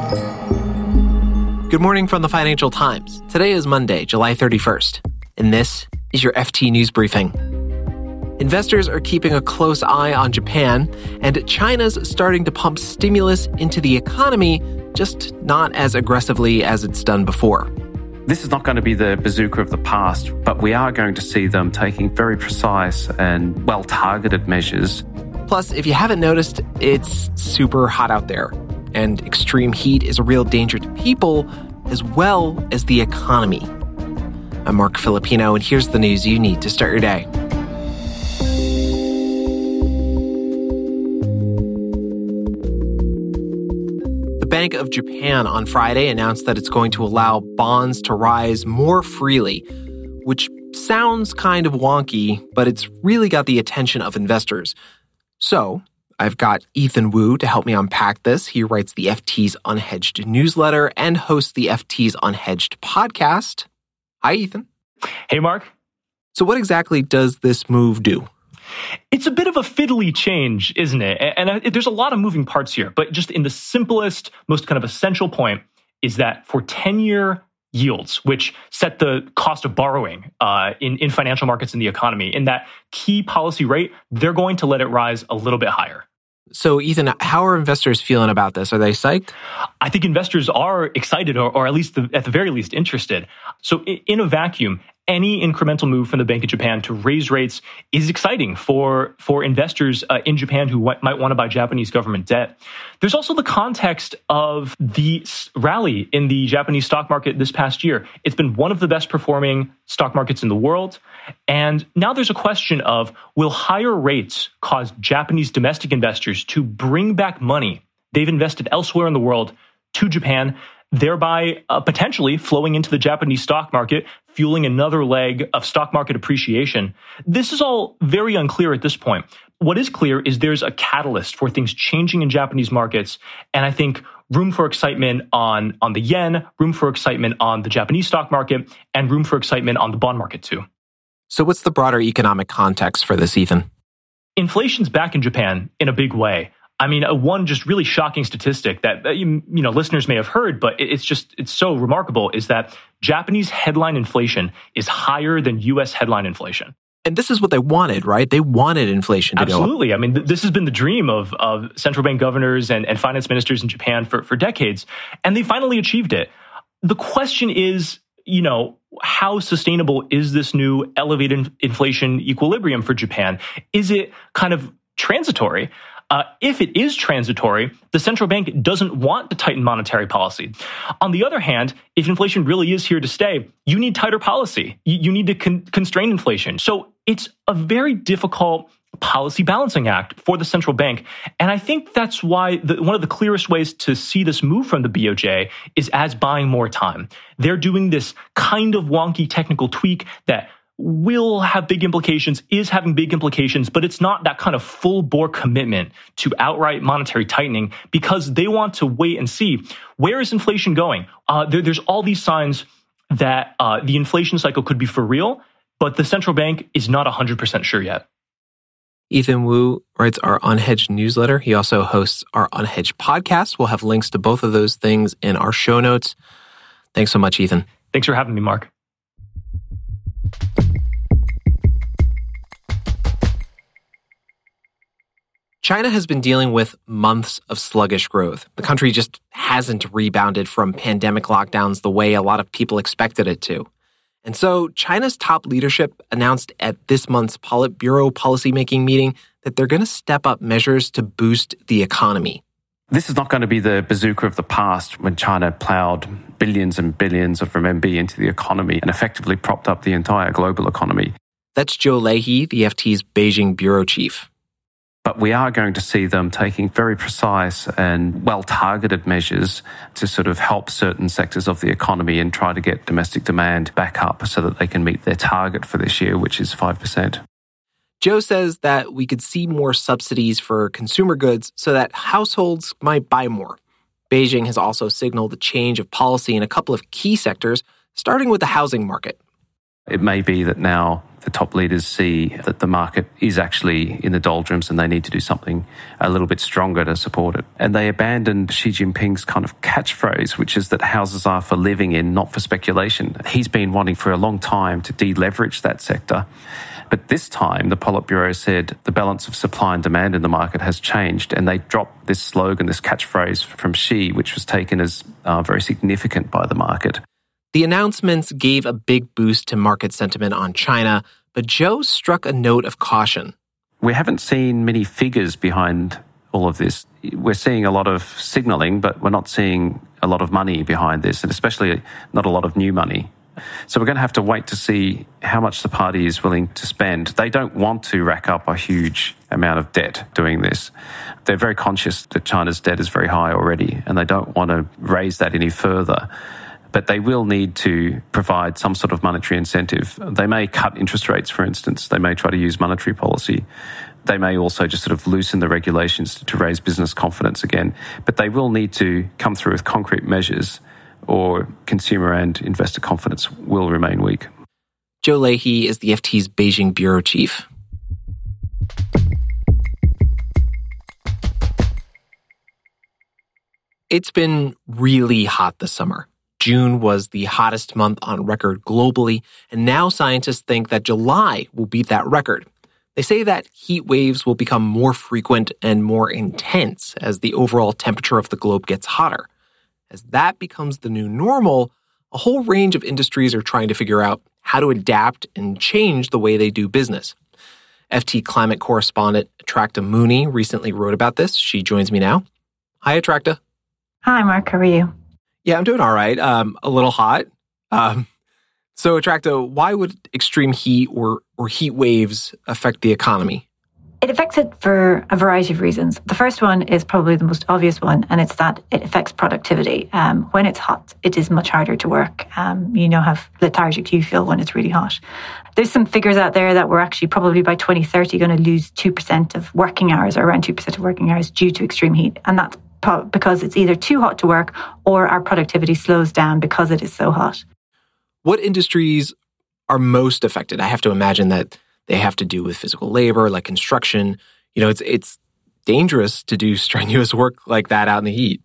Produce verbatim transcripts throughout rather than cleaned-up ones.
Good morning from the Financial Times. Today is Monday, July thirty-first, and this is your F T News Briefing. Investors are keeping a close eye on Japan, and China's starting to pump stimulus into the economy, just not as aggressively as it's done before. This is not going to be the bazooka of the past, but we are going to see them taking very precise and well-targeted measures. Plus, if you haven't noticed, it's super hot out there, and extreme heat is a real danger to people as well as the economy. I'm Mark Filipino, and here's the news you need to start your day. The Bank of Japan on Friday announced that it's going to allow bonds to rise more freely, which sounds kind of wonky, but it's really got the attention of investors. So, I've got Ethan Wu to help me unpack this. He writes the F T's Unhedged newsletter and hosts the F T's Unhedged podcast. Hi, Ethan. Hey, Mark. So what exactly does this move do? It's a bit of a fiddly change, isn't it? And, and there's a lot of moving parts here, but just in the simplest, most kind of essential point is that for ten-year yields, which set the cost of borrowing uh, in, in financial markets in the economy, in that key policy rate, they're going to let it rise a little bit higher. So, Ethan, how are investors feeling about this? Are they psyched? I think investors are excited, or, or at least the, at the very least interested. So in a vacuum, any incremental move from the Bank of Japan to raise rates is exciting for, for investors uh, in Japan who w- might want to buy Japanese government debt. There's also the context of the rally in the Japanese stock market this past year. It's been one of the best performing stock markets in the world. And now there's a question of, will higher rates cause Japanese domestic investors to bring back money they've invested elsewhere in the world to Japan, thereby uh, potentially flowing into the Japanese stock market, fueling another leg of stock market appreciation? This is all very unclear at this point. What is clear is there's a catalyst for things changing in Japanese markets, and I think room for excitement on, on the yen, room for excitement on the Japanese stock market, and room for excitement on the bond market too. So what's the broader economic context for this, Ethan? Inflation's back in Japan in a big way. I mean, one just really shocking statistic that, you know, listeners may have heard, but it's just, it's so remarkable, is that Japanese headline inflation is higher than U S headline inflation. And this is what they wanted, right? They wanted inflation to Absolutely. go up. Absolutely. I mean, th- this has been the dream of, of central bank governors and, and finance ministers in Japan for, for decades, and they finally achieved it. The question is, you know, how sustainable is this new elevated inflation equilibrium for Japan? Is it kind of transitory? Uh, if it is transitory, the central bank doesn't want to tighten monetary policy. On the other hand, if inflation really is here to stay, you need tighter policy. You, you need to con- constrain inflation. So it's a very difficult policy balancing act for the central bank. And I think that's why the, one of the clearest ways to see this move from the B O J is as buying more time. They're doing this kind of wonky technical tweak that will have big implications, is having big implications, but it's not that kind of full-bore commitment to outright monetary tightening, because they want to wait and see, where is inflation going? Uh, there, there's all these signs that uh, the inflation cycle could be for real, but the central bank is not one hundred percent sure yet. Ethan Wu writes our Unhedged newsletter. He also hosts our Unhedged podcast. We'll have links to both of those things in our show notes. Thanks so much, Ethan. Thanks for having me, Mark. China has been dealing with months of sluggish growth. The country just hasn't rebounded from pandemic lockdowns the way a lot of people expected it to. And so China's top leadership announced at this month's Politburo policymaking meeting that they're going to step up measures to boost the economy. This is not going to be the bazooka of the past, when China plowed billions and billions of renminbi into the economy and effectively propped up the entire global economy. That's Joe Leahy, the F T's Beijing bureau chief. But we are going to see them taking very precise and well-targeted measures to sort of help certain sectors of the economy and try to get domestic demand back up so that they can meet their target for this year, which is five percent. Joe says that we could see more subsidies for consumer goods so that households might buy more. Beijing has also signaled a change of policy in a couple of key sectors, starting with the housing market. It may be that now the top leaders see that the market is actually in the doldrums and they need to do something a little bit stronger to support it. And they abandoned Xi Jinping's kind of catchphrase, which is that houses are for living in, not for speculation. He's been wanting for a long time to deleverage that sector. But this time, the Politburo said the balance of supply and demand in the market has changed, and they dropped this slogan, this catchphrase from Xi, which was taken as uh, very significant by the market. The announcements gave a big boost to market sentiment on China, but Zhou struck a note of caution. We haven't seen many figures behind all of this. We're seeing a lot of signalling, but we're not seeing a lot of money behind this, and especially not a lot of new money. So we're going to have to wait to see how much the party is willing to spend. They don't want to rack up a huge amount of debt doing this. They're very conscious that China's debt is very high already, and they don't want to raise that any further. But they will need to provide some sort of monetary incentive. They may cut interest rates, for instance. They may try to use monetary policy. They may also just sort of loosen the regulations to raise business confidence again. But they will need to come through with concrete measures, or consumer and investor confidence will remain weak. Zhou Leahy is the F T's Beijing bureau chief. It's been really hot this summer. June was the hottest month on record globally, and now scientists think that July will beat that record. They say that heat waves will become more frequent and more intense as the overall temperature of the globe gets hotter. As that becomes the new normal, a whole range of industries are trying to figure out how to adapt and change the way they do business. F T climate correspondent Attracta Mooney recently wrote about this. She joins me now. Hi, Attracta. Hi, Mark. How are you? Yeah, I'm doing all right. Um, a little hot. Um, so, Attracta, why would extreme heat or, or heat waves affect the economy? It affects it for a variety of reasons. The first one is probably the most obvious one, and it's that it affects productivity. Um, when it's hot, it is much harder to work. Um, you know how lethargic you feel when it's really hot. There's some figures out there that we're actually probably by twenty thirty going to lose two percent of working hours, or around two percent of working hours due to extreme heat. And that's because it's either too hot to work or our productivity slows down because it is so hot. What industries are most affected? I have to imagine that they have to do with physical labor, like construction. You know, it's it's dangerous to do strenuous work like that out in the heat.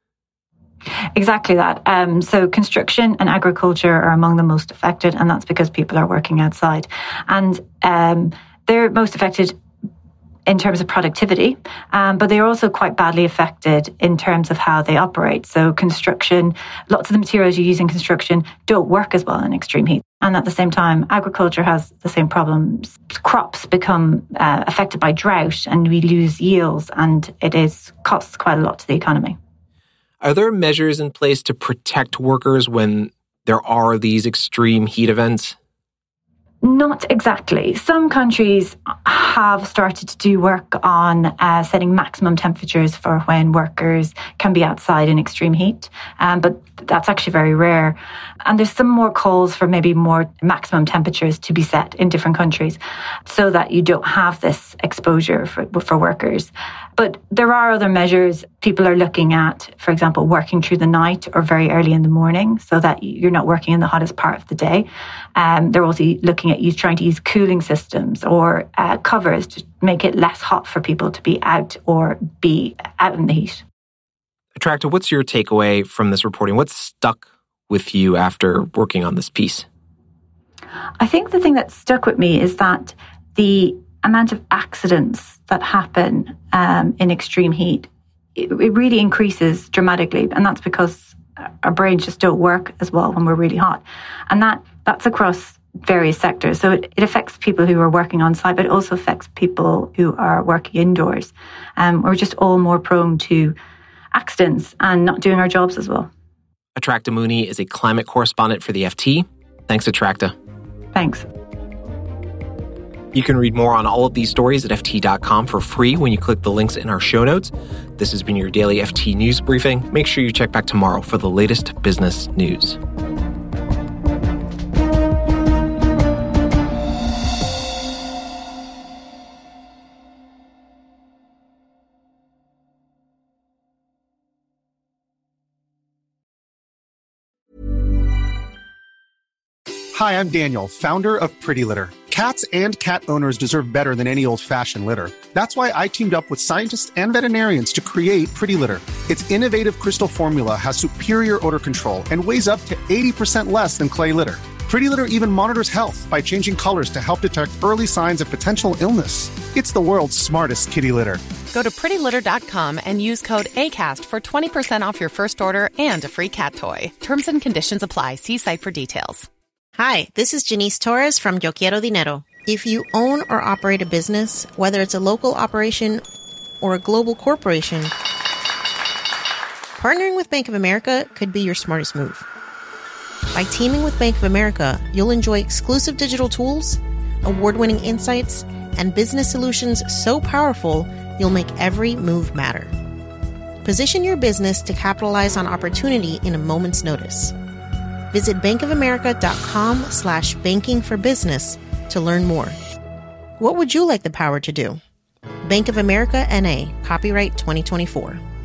Exactly that. Um, so construction and agriculture are among the most affected, and that's because people are working outside. And um, they're most affected in terms of productivity, um, but they're also quite badly affected in terms of how they operate. So construction, lots of the materials you use in construction don't work as well in extreme heat. And at the same time, agriculture has the same problems. Crops become uh, affected by drought and we lose yields, and it is costs quite a lot to the economy. Are there measures in place to protect workers when there are these extreme heat events? Not exactly. Some countries have started to do work on uh, setting maximum temperatures for when workers can be outside in extreme heat, um, but that's actually very rare. And there's some more calls for maybe more maximum temperatures to be set in different countries so that you don't have this exposure for, for workers. But there are other measures. People are looking at, for example, working through the night or very early in the morning so that you're not working in the hottest part of the day. Um, they're also looking at use, trying to use cooling systems or uh, covers to make it less hot for people to be out or be out in the heat. Attracta, what's your takeaway from this reporting? What's stuck with you after working on this piece? I think the thing that stuck with me is that the amount of accidents that happen um, in extreme heat, it, it really increases dramatically. And that's because our brains just don't work as well when we're really hot. And that that's across various sectors. So it, it affects people who are working on site, but it also affects people who are working indoors. Um, we're just all more prone to accidents and not doing our jobs as well. Attracta Mooney is a climate correspondent for the F T. Thanks, Attracta. Thanks. You can read more on all of these stories at F T dot com for free when you click the links in our show notes. This has been your daily F T News Briefing. Make sure you check back tomorrow for the latest business news. Hi, I'm Daniel, founder of Pretty Litter. Cats and cat owners deserve better than any old-fashioned litter. That's why I teamed up with scientists and veterinarians to create Pretty Litter. Its innovative crystal formula has superior odor control and weighs up to eighty percent less than clay litter. Pretty Litter even monitors health by changing colors to help detect early signs of potential illness. It's the world's smartest kitty litter. Go to pretty litter dot com and use code ACAST for twenty percent off your first order and a free cat toy. Terms and conditions apply. See site for details. Hi, this is Janice Torres from Yo Quiero Dinero. If you own or operate a business, whether it's a local operation or a global corporation, partnering with Bank of America could be your smartest move. By teaming with Bank of America, you'll enjoy exclusive digital tools, award-winning insights, and business solutions so powerful, you'll make every move matter. Position your business to capitalize on opportunity in a moment's notice. Visit bankofamerica.com slash banking for business to learn more. What would you like the power to do? Bank of America N A, copyright twenty twenty-four.